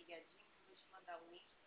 ligadinho que eu vou te mandar o link